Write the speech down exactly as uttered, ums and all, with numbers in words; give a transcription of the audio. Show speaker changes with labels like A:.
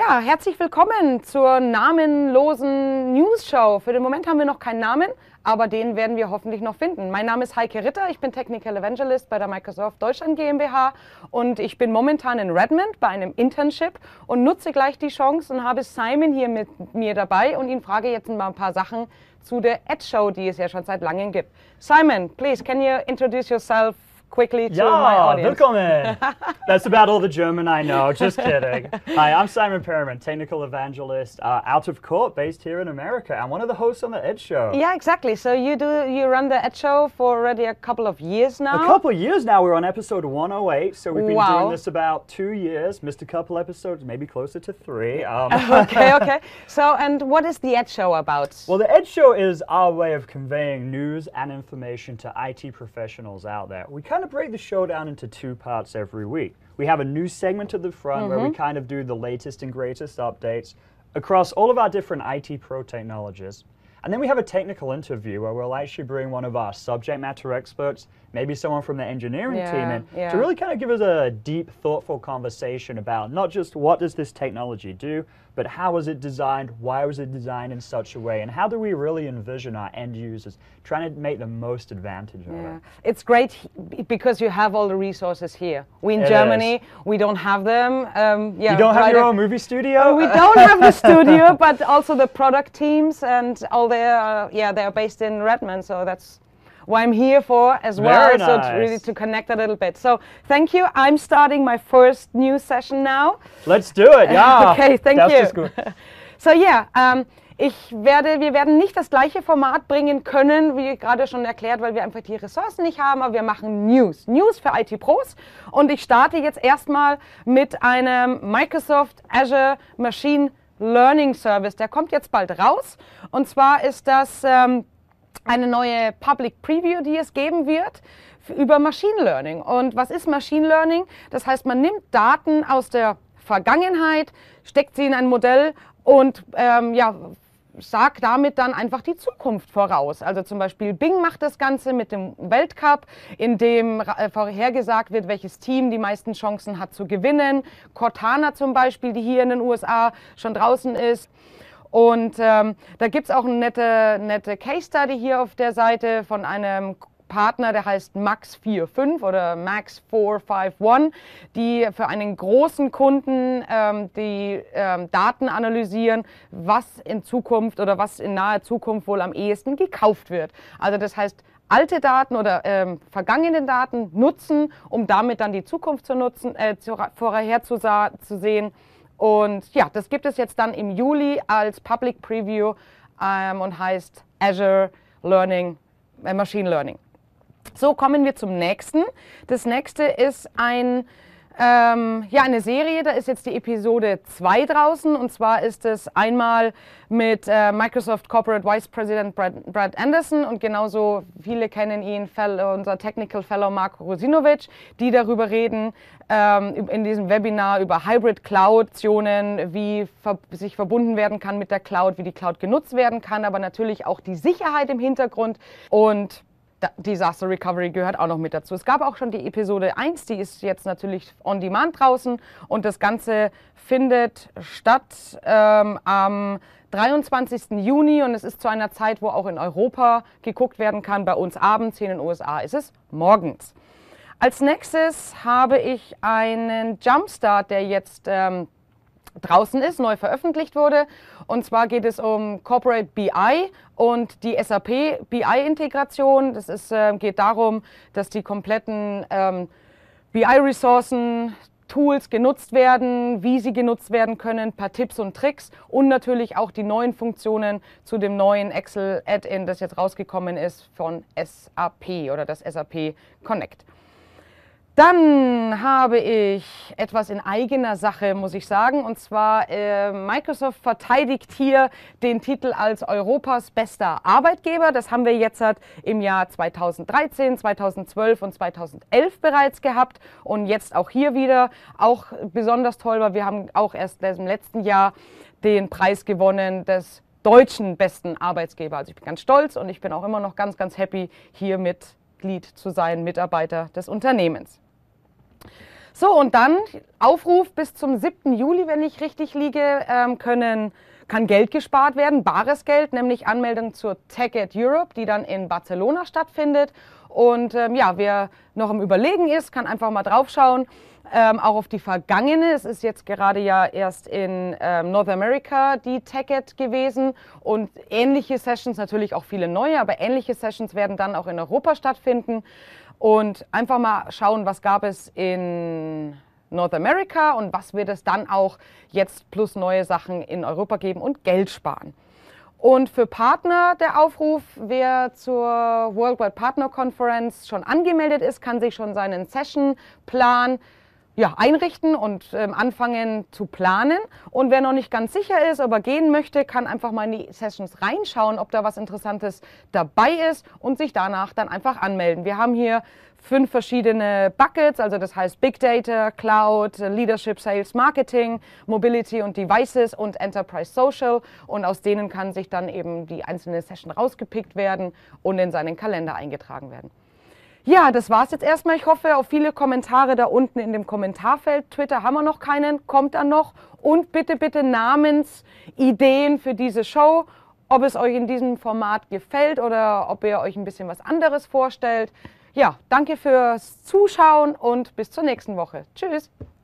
A: Ja, herzlich willkommen zur namenlosen News-Show. Für den Moment haben wir noch keinen Namen, aber den werden wir hoffentlich noch finden. Mein Name ist Heike Ritter, ich bin Technical Evangelist bei der Microsoft Deutschland GmbH und ich bin momentan in Redmond bei einem Internship und nutze gleich die Chance und habe Simon hier mit mir dabei und ihn frage jetzt mal ein paar Sachen zu der Edge Show, die es ja schon seit langem gibt. Simon, please, can you introduce yourself quickly to
B: ja,
A: my audience?
B: Willkommen! That's about all the German I know, just kidding. Hi, I'm Simon Perriman, Technical Evangelist, uh, out of court, based here in America, and one of the hosts on the Edge Show.
A: Yeah, exactly. So you do you run the Edge Show for already a couple of years now?
B: A couple of years now, we're on episode one oh eight, so we've been
A: Wow.
B: doing this about two years, missed a couple episodes, maybe closer to three. Um,
A: okay, okay. So, and what is the Edge Show about?
B: Well, the Edge Show is our way of conveying news and information to I T professionals out there. We kind of break the show down into two parts every week. We have a news segment at the front mm-hmm. where we kind of do the latest and greatest updates across all of our different I T pro technologies. And then we have a technical interview where we'll actually bring one of our subject matter experts, maybe someone from the engineering
A: yeah,
B: team in,
A: yeah.
B: to really kind of give us a deep, thoughtful conversation about not just what does this technology do, but how was it designed, why was it designed in such a way, and how do we really envision our end users trying to make the most advantage of
A: yeah.
B: it.
A: It's great because you have all the resources here. We in
B: it
A: Germany,
B: is.
A: we don't have them. Um, yeah,
B: you don't have
A: right
B: your
A: at,
B: own movie studio?
A: Uh, we don't have the studio, but also the product teams and all their, uh, yeah, they're based in Redmond, so that's what I'm here for as well,
B: Very
A: so
B: nice.
A: it's really to connect a little bit. So thank you. I'm starting my first news session now.
B: Let's do it, ja.
A: Okay, thank
B: das
A: you.
B: Ist gut.
A: So yeah, um, ich werde, wir werden nicht das gleiche Format bringen können, wie gerade schon erklärt, weil wir einfach die Ressourcen nicht haben, aber wir machen News. News für I T-Pros und ich starte jetzt erstmal mit einem Microsoft Azure Machine Learning Service. Der kommt jetzt bald raus und zwar ist das ähm, eine neue Public Preview, die es geben wird über Machine Learning. Und was ist Machine Learning? Das heißt, man nimmt Daten aus der Vergangenheit, steckt sie in ein Modell und ähm, ja, sagt damit dann einfach die Zukunft voraus. Also zum Beispiel Bing macht das Ganze mit dem Weltcup, in dem äh, vorhergesagt wird, welches Team die meisten Chancen hat zu gewinnen. Cortana zum Beispiel, die hier in den U S A schon draußen ist. Und ähm, da gibt es auch eine nette, nette Case Study hier auf der Seite von einem Partner, der heißt Max fünfundvierzig oder Max vier fünf eins, die für einen großen Kunden ähm, die ähm, Daten analysieren, was in Zukunft oder was in naher Zukunft wohl am ehesten gekauft wird. Also das heißt, alte Daten oder ähm, vergangene Daten nutzen, um damit dann die Zukunft zu nutzen, äh, zu, vorherzusehen. Und ja, das gibt es jetzt dann im Juli als Public Preview ähm, und heißt Azure Learning, äh, Machine Learning. So, kommen wir zum nächsten. Das nächste ist ein, ähm, ja, eine Serie, da ist jetzt die Episode zwei draußen und zwar ist es einmal mit äh, Microsoft Corporate Vice President Brad, Brad Anderson und genauso viele kennen ihn, Fellow, unser Technical Fellow Mark Rosinovic, die darüber reden ähm, in diesem Webinar über Hybrid Cloud-Optionen, wie ver sich verbunden werden kann mit der Cloud, wie die Cloud genutzt werden kann, aber natürlich auch die Sicherheit im Hintergrund und Disaster Recovery gehört auch noch mit dazu. Es gab auch schon die Episode eins, die ist jetzt natürlich on demand draußen und das Ganze findet statt ähm, am dreiundzwanzigsten Juni und es ist zu einer Zeit, wo auch in Europa geguckt werden kann. Bei uns abends, hier in den U S A ist es morgens. Als nächstes habe ich einen Jumpstart, der jetzt ähm, draußen ist, neu veröffentlicht wurde. Und zwar geht es um Corporate B I und die S A P B I-Integration. Das ist, äh, geht darum, dass die kompletten ähm, B I-Ressourcen, Tools genutzt werden, wie sie genutzt werden können, ein paar Tipps und Tricks und natürlich auch die neuen Funktionen zu dem neuen Excel-Add-in, das jetzt rausgekommen ist von S A P oder das S A P Connect. Dann habe ich etwas in eigener Sache, muss ich sagen, und zwar äh, Microsoft verteidigt hier den Titel als Europas bester Arbeitgeber. Das haben wir jetzt halt im Jahr zweitausenddreizehn, zweitausendzwölf und zweitausendelf bereits gehabt und jetzt auch hier wieder. Auch besonders toll, weil wir haben auch erst im letzten Jahr den Preis gewonnen des deutschen besten Arbeitgeber. Also ich bin ganz stolz und ich bin auch immer noch ganz, ganz happy, hier Mitglied zu sein, Mitarbeiter des Unternehmens. So, und dann Aufruf bis zum siebten Juli, wenn ich richtig liege, ähm, können, kann Geld gespart werden, bares Geld, nämlich Anmeldung zur TechEd Europe, die dann in Barcelona stattfindet. Und ähm, ja, wer noch im Überlegen ist, kann einfach mal draufschauen. Ähm, auch auf die vergangene. Es ist jetzt gerade ja erst in ähm, North America die TechEd gewesen und ähnliche Sessions, natürlich auch viele neue, aber ähnliche Sessions werden dann auch in Europa stattfinden. Und einfach mal schauen, was gab es in North America und was wird es dann auch jetzt plus neue Sachen in Europa geben und Geld sparen. Und für Partner der Aufruf, wer zur Worldwide Partner Conference schon angemeldet ist, kann sich schon seinen Sessionplan ja, einrichten und ähm, anfangen zu planen. Und wer noch nicht ganz sicher ist, ob er gehen möchte, kann einfach mal in die Sessions reinschauen, ob da was Interessantes dabei ist und sich danach dann einfach anmelden. Wir haben hier fünf verschiedene Buckets, also das heißt Big Data, Cloud, Leadership, Sales, Marketing, Mobility und Devices und Enterprise Social. Und aus denen kann sich dann eben die einzelne Session rausgepickt werden und in seinen Kalender eingetragen werden. Ja, das war's jetzt erstmal. Ich hoffe auf viele Kommentare da unten in dem Kommentarfeld. Twitter haben wir noch keinen, kommt dann noch. Und bitte, bitte Namensideen für diese Show, ob es euch in diesem Format gefällt oder ob ihr euch ein bisschen was anderes vorstellt. Ja, danke fürs Zuschauen und bis zur nächsten Woche. Tschüss!